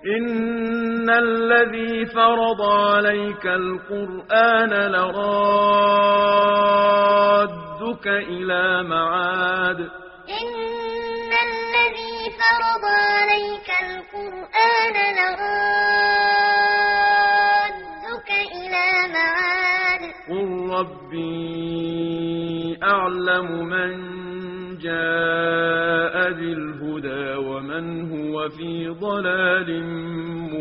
إن الذي فرض عليك القرآن لرادك إلى معاد إن الذي فرض عليك القرآن لرادك إلى معاد قل ربي أعلم من جاء بالهدى ومن هو في ضلال